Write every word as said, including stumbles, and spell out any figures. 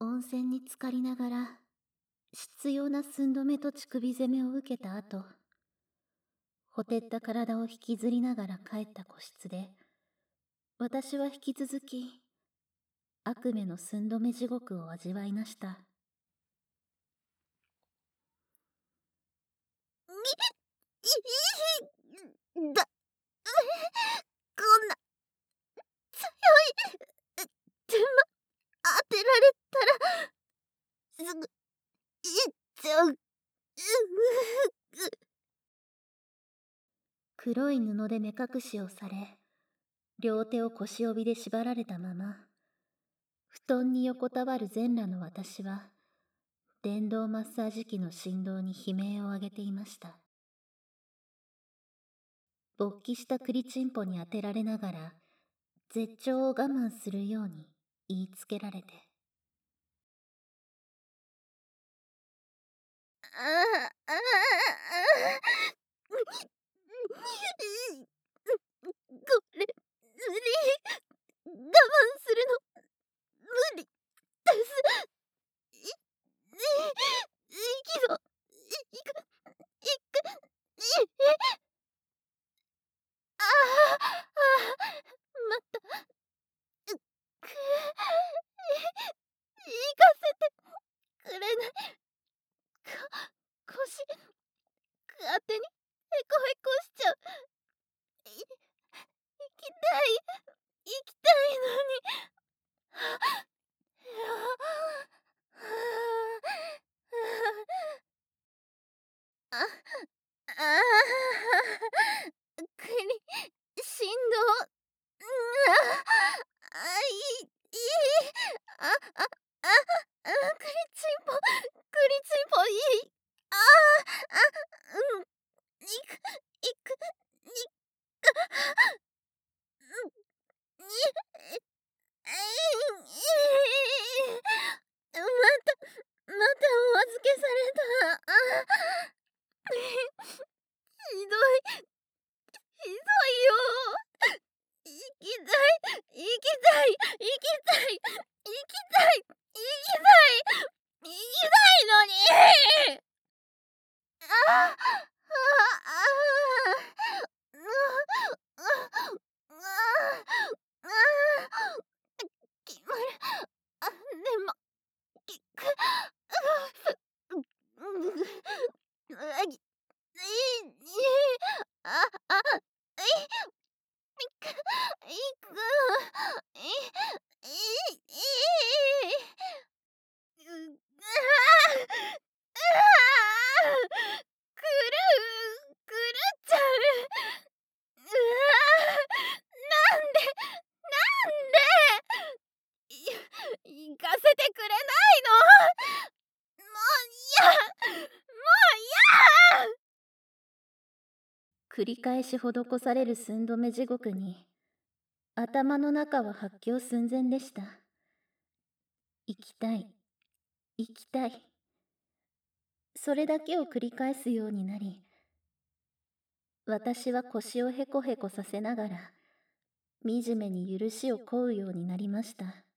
温泉に浸かりながら、執拗な寸止めと乳首攻めを受けた後、ほてった体を引きずりながら帰った個室で、私は引き続き、悪夢の寸止め地獄を味わいました。 だ、こんな強い手間当てられたらすぐいっちゃう。 黒い布で目隠しをされ、両手を腰帯で縛られたまま、布団に横たわる全裸の私は、電動マッサージ機の振動に悲鳴を上げていました。勃起したクリチンポに当てられながら、絶頂を我慢するように言いつけられて。 ああこれ無理、我慢するの無理です。い、い、息の、いく、いく、い、ああ、また、う、く、い、行かせてくれない。こ、腰、勝手にへこへこしちゃう。い、行きたい、行きたいのに。はあ、あ、ああ、くり、振動、あ、い、いい、あ、あ、あ、あ、クリチンポ、クリチンポいい。ああ、あ、うん、いく、いく、にく、うん、に、え、えい、また、またお預けされた。あ、ひどい、ひどいよ。行きたい、行きたい、行きたい、行きたい、行きたい、行きたいのに。ああ、ああ、ああ、決まる。あ、でも、きく、うあぎ、いい、あ、あ、い、いく、いく、い、い、い、う、ああ、ああ、くる、狂っちゃう。うわ、なんで、なんで、い、行かせてくれないの。もう嫌、もう嫌。 繰り返し施される寸止め地獄に、頭の中は発狂寸前でした。生きたい、生きたい。それだけを繰り返すようになり、私は腰をへこへこさせながら、惨めに許しを請うようになりました。